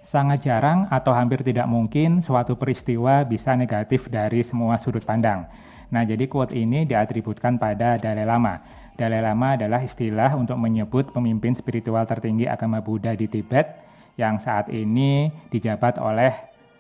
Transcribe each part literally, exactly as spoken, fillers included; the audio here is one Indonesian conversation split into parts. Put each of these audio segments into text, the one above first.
Sangat jarang atau hampir tidak mungkin suatu peristiwa bisa negatif dari semua sudut pandang. Nah, jadi quote ini diatributkan pada Dalai Lama. Dalai Lama adalah istilah untuk menyebut pemimpin spiritual tertinggi agama Buddha di Tibet yang saat ini dijabat oleh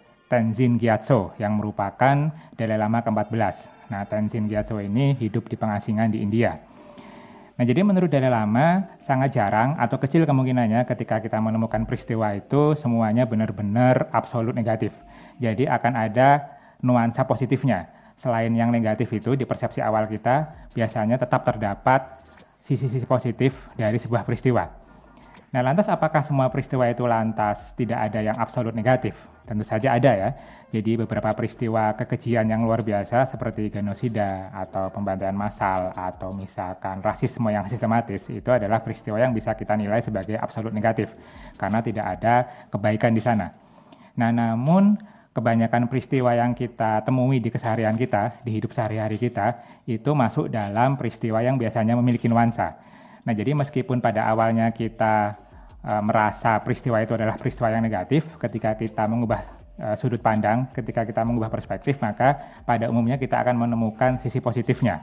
Tenzin Gyatso yang merupakan Dalai Lama keempat belas. Nah, Tenzin Gyatso ini hidup di pengasingan di India. Nah, jadi menurut Dalai Lama, sangat jarang atau kecil kemungkinannya ketika kita menemukan peristiwa itu semuanya benar-benar absolut negatif. Jadi akan ada nuansa positifnya. Selain yang negatif itu di persepsi awal kita, biasanya tetap terdapat sisi-sisi positif dari sebuah peristiwa. Nah, lantas apakah semua peristiwa itu lantas tidak ada yang absolut negatif? Tentu saja ada ya. Jadi beberapa peristiwa kekejian yang luar biasa seperti genosida atau pembantaian massal atau misalkan rasisme yang sistematis itu adalah peristiwa yang bisa kita nilai sebagai absolut negatif karena tidak ada kebaikan di sana. Nah, namun kebanyakan peristiwa yang kita temui di keseharian kita, di hidup sehari-hari kita, itu masuk dalam peristiwa yang biasanya memiliki nuansa. Nah, jadi meskipun pada awalnya kita e, merasa peristiwa itu adalah peristiwa yang negatif, ketika kita mengubah e, sudut pandang, ketika kita mengubah perspektif, maka pada umumnya kita akan menemukan sisi positifnya.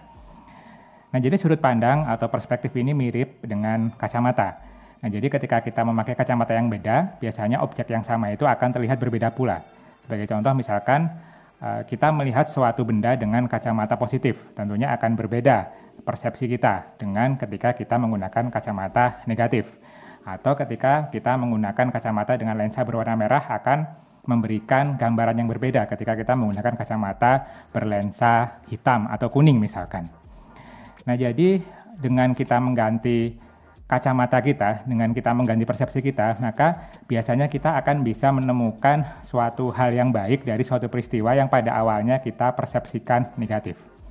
Nah, jadi sudut pandang atau perspektif ini mirip dengan kacamata. Nah, jadi ketika kita memakai kacamata yang beda, biasanya objek yang sama itu akan terlihat berbeda pula. Sebagai contoh, misalkan e, kita melihat suatu benda dengan kacamata positif, tentunya akan berbeda persepsi kita dengan ketika kita menggunakan kacamata negatif. Atau ketika kita menggunakan kacamata dengan lensa berwarna merah akan memberikan gambaran yang berbeda ketika kita menggunakan kacamata berlensa hitam atau kuning misalkan. Nah, jadi dengan kita mengganti kacamata kita, dengan kita mengganti persepsi kita, maka biasanya kita akan bisa menemukan suatu hal yang baik dari suatu peristiwa yang pada awalnya kita persepsikan negatif.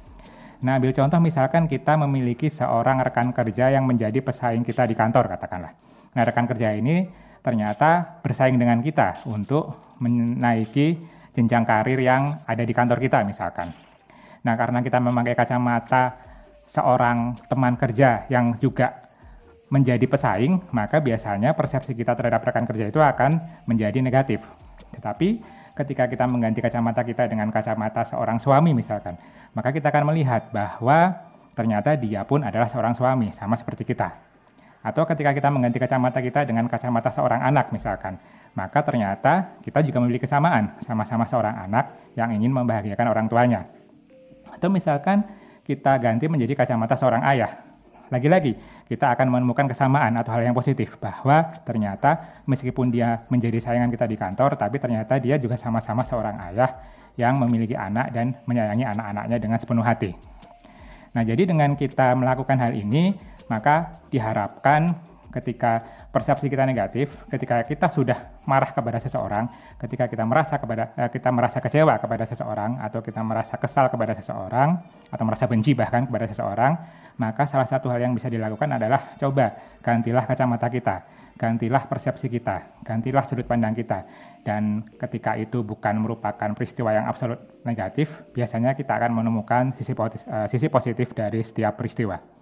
Nah, ambil contoh misalkan kita memiliki seorang rekan kerja yang menjadi pesaing kita di kantor, katakanlah. Nah, rekan kerja ini ternyata bersaing dengan kita untuk menaiki jenjang karir yang ada di kantor kita misalkan. Nah, karena kita memakai kacamata seorang teman kerja yang juga menjadi pesaing, maka biasanya persepsi kita terhadap rekan kerja itu akan menjadi negatif. Tetapi ketika kita mengganti kacamata kita dengan kacamata seorang suami misalkan, maka kita akan melihat bahwa ternyata dia pun adalah seorang suami, sama seperti kita. Atau ketika kita mengganti kacamata kita dengan kacamata seorang anak misalkan, maka ternyata kita juga memiliki kesamaan, sama-sama seorang anak yang ingin membahagiakan orang tuanya. Atau misalkan kita ganti menjadi kacamata seorang ayah. Lagi-lagi, kita akan menemukan kesamaan atau hal yang positif, bahwa ternyata meskipun dia menjadi saingan kita di kantor, tapi ternyata dia juga sama-sama seorang ayah yang memiliki anak dan menyayangi anak-anaknya dengan sepenuh hati. Nah, jadi dengan kita melakukan hal ini, maka diharapkan ketika persepsi kita negatif, ketika kita sudah marah kepada seseorang, ketika kita merasa kepada eh, kita merasa kecewa kepada seseorang, atau kita merasa kesal kepada seseorang, atau merasa benci bahkan kepada seseorang, maka salah satu hal yang bisa dilakukan adalah coba gantilah kacamata kita, gantilah persepsi kita, gantilah sudut pandang kita. Dan ketika itu bukan merupakan peristiwa yang absolut negatif, biasanya kita akan menemukan sisi positif, uh, sisi positif dari setiap peristiwa.